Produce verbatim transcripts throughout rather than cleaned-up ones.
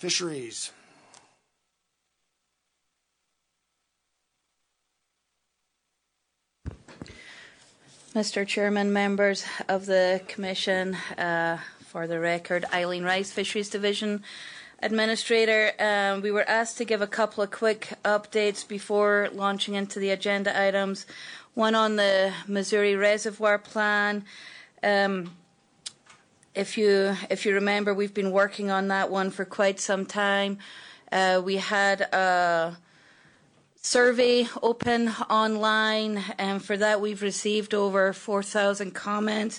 Fisheries. Mister Chairman, members of the Commission, uh, for the record, Eileen Rice, Fisheries Division Administrator. Um, we were asked to give a couple of quick updates before launching into the agenda items. One on the Missouri Reservoir Plan. Um, if you if you remember, we've been working on that one for quite some time. Uh, we had a survey open online, and for that we've received over four thousand comments.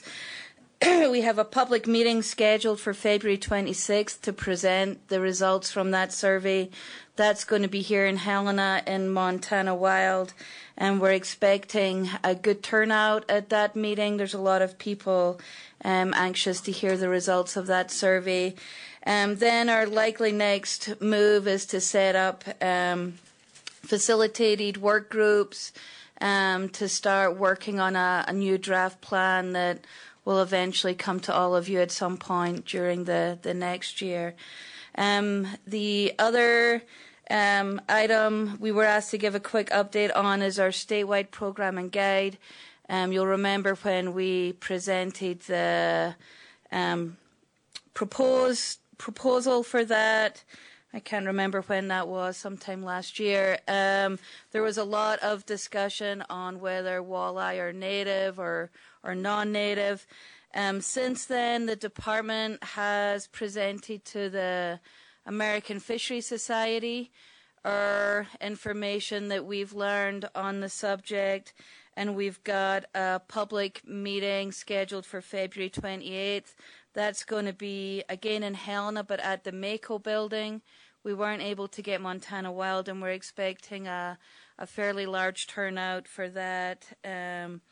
We have a public meeting scheduled for February twenty-sixth to present the results from that survey. That's going to be here in Helena in Montana Wild, and we're expecting a good turnout at that meeting. There's a lot of people um, anxious to hear the results of that survey. Um, then our likely next move is to set up um, facilitated work groups um, to start working on a, a new draft plan that will eventually come to all of you at some point during the, the next year. Um, the other um, item we were asked to give a quick update on is our statewide program and guide. Um, you'll remember when we presented the um, proposed proposal for that. I can't remember when that was, sometime last year. Um, there was a lot of discussion on whether walleye are native or, or non-native. Um, since then, the department has presented to the American Fisheries Society our information that we've learned on the subject, and we've got a public meeting scheduled for February twenty-eighth. That's going to be, again, in Helena, but at the Mako building. We weren't able to get Montana Wild, and we're expecting a, a fairly large turnout for that. Um,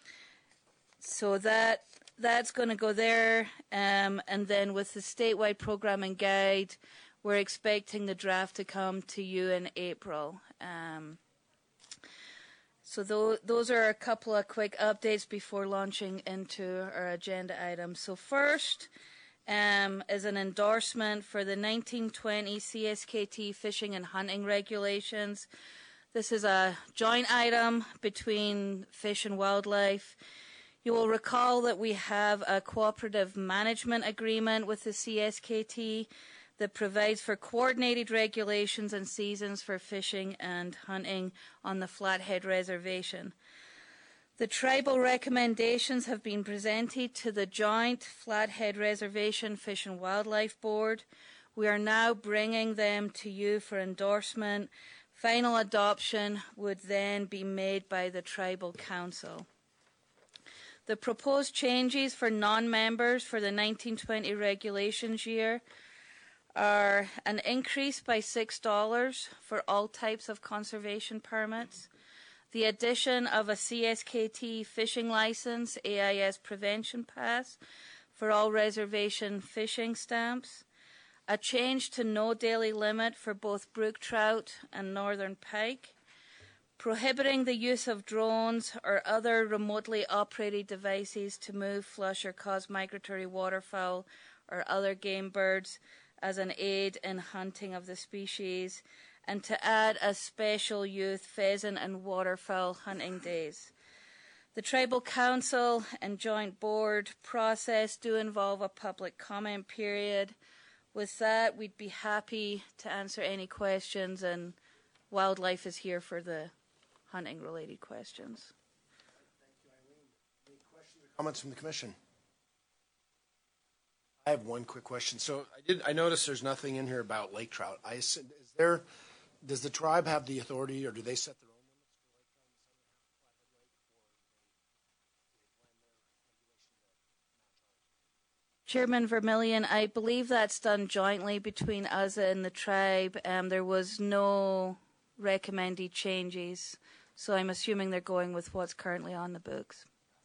so that that's going to go there. Um, and then with the statewide program and guide, we're expecting the draft to come to you in April. Um, so th those are a couple of quick updates before launching into our agenda items. So first, Um, is an endorsement for the nineteen twenty C S K T fishing and hunting regulations. This is a joint item between Fish and Wildlife. You will recall that we have a cooperative management agreement with the C S K T that provides for coordinated regulations and seasons for fishing and hunting on the Flathead Reservation. The tribal recommendations have been presented to the Joint Flathead Reservation Fish and Wildlife Board. We are now bringing them to you for endorsement. Final adoption would then be made by the Tribal Council. The proposed changes for non-members for the nineteen twenty regulations year are an increase by six dollars for all types of conservation permits, the addition of a C S K T fishing license, A I S prevention pass for all reservation fishing stamps, a change to no daily limit for both brook trout and northern pike, prohibiting the use of drones or other remotely operated devices to move, flush, or cause migratory waterfowl or other game birds as an aid in hunting of the species, and to add a special youth pheasant and waterfowl hunting days. The Tribal Council and Joint Board process do involve a public comment period. With that, we'd be happy to answer any questions, and Wildlife is here for the hunting-related questions. Thank you, Eileen. Any questions or comments from the Commission? I have one quick question. So I did. I noticed there's nothing in here about lake trout. I is there. Does the tribe have the authority, or do they set their own limits for lake trout in the southern half of Flathead Lake, or they plan their regulations to match ours? Chairman Vermillion, I believe that's done jointly between us and the tribe. Um, there was no recommended changes, so I'm assuming they're going with what's currently on the books.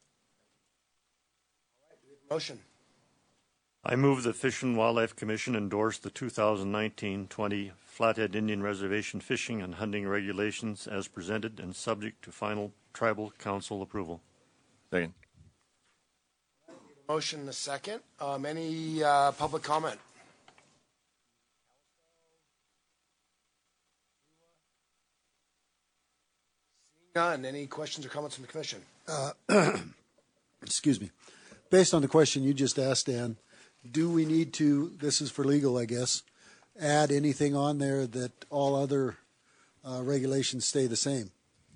All right, do we have a motion? I move the Fish and Wildlife Commission endorse the two thousand nineteen twenty Flathead Indian Reservation fishing and hunting regulations as presented and subject to final Tribal Council approval. Second. Motion and a second. Um, any uh, public comment? None. Any questions or comments from the commission? Excuse me. Based on the question you just asked, Dan, do we need to, this is for legal, I guess, add anything on there that all other uh, regulations stay the same?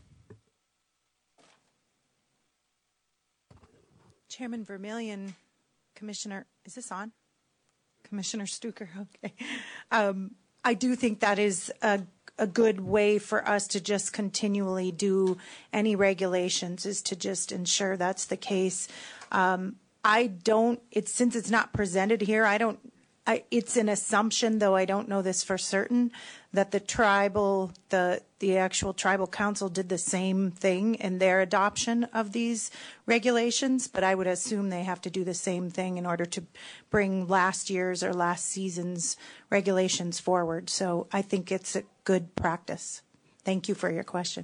Chairman Vermillion, Commissioner, is this on? Commissioner Stuker, okay. Um, I do think that is a, a good way for us to just continually do any regulations, is to just ensure that's the case. Um, I don't, it's, since it's not presented here, I don't, I, it's an assumption, though I don't know this for certain, that the tribal, the the actual tribal council did the same thing in their adoption of these regulations, but I would assume they have to do the same thing in order to bring last year's or last season's regulations forward. So I think it's a good practice. Thank you for your question.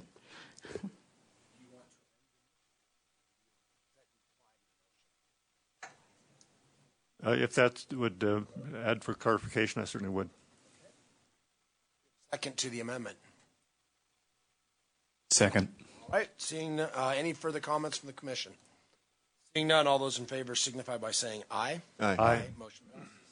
Uh, if that would uh, add for clarification, I certainly would. Second to the amendment. Second. All right. Seeing uh, any further comments from the commission? Seeing none, all those in favor signify by saying aye. Aye. Aye. Motion passes.